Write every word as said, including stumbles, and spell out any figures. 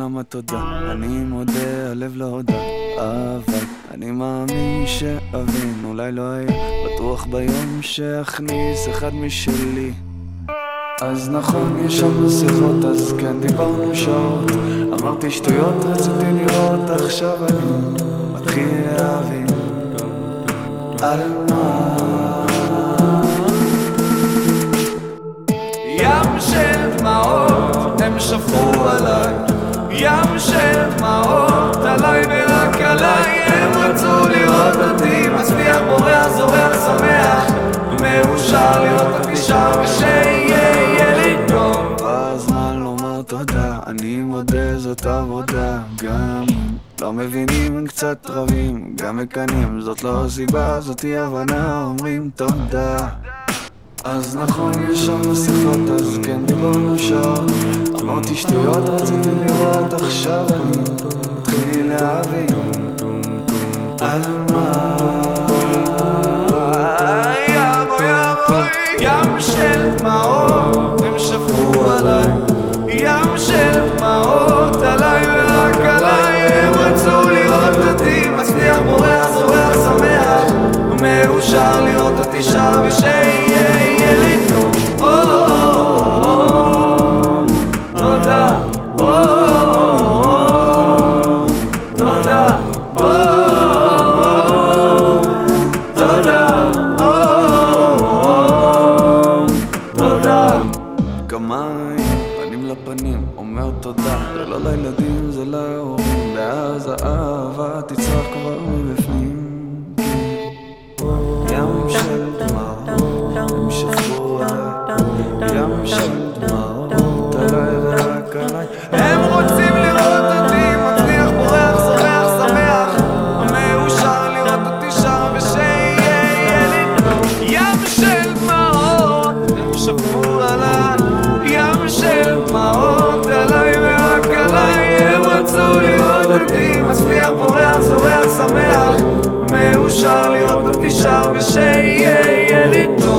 כמה תודה, אני מודה, הלב לא הודה, אבל אני מאמין שאבין, אולי לא היה בטוח ביום שאכניס אחד משלי. אז נכון, יש שם שיחות, אז כן דיברנו שעות, אמרתי שטויות, רציתי לראות, עכשיו אני מתחיל להבין על מה. ים של דמעות הם שפכו עליי, ים של דמעות עליי ורק עליי. הם רצו לראות אותי מצליח, בורח, זורח, שמח, מאושר לראות אותי שם ושיהיה לי טוב. הזמן לומר תודה, אני מודה, זאת עבודה. גם לא מבינים, קצת רבים, גם מקנים, זאת לא סיבה, זאת היא הבנה, אומרים תודה. אז נכון, יש שם שיחות, אז כן דיברנו שעות, אמרתי שטויות, רציתי לראות, עכשיו אני מתחיל להבין על מה. ים של דמעות הם שפכו עליי, ים של דמעות עליי ורק עליי. הם רצו לראות אותי מצליח, בורח, זורח, שמח, מאושר לראות אותי שם ושיהיה לי טוב. תודה, תודה, תודה. כמיים, פנים לפנים, אומר תודה, זה לא לילדים, זה להורים, ואז האהבה תצרח כבר מבפנים. ים של דמעות הם שפכו עליי, ים של דמעות עליי ורק עליי. הם רוצים לראות אותי מצליח, בורח, זורח, שמח, מאושר לראות אותי שם ושיהיה לי טוב. ים של דמעות הם שפכו עליי, ים של דמעות עליי ורק עליי. הם רצו לראות אותי מצליח, בורח, זורח, שמח, מאושר לראות אותי שם ושיהיה לי טוב.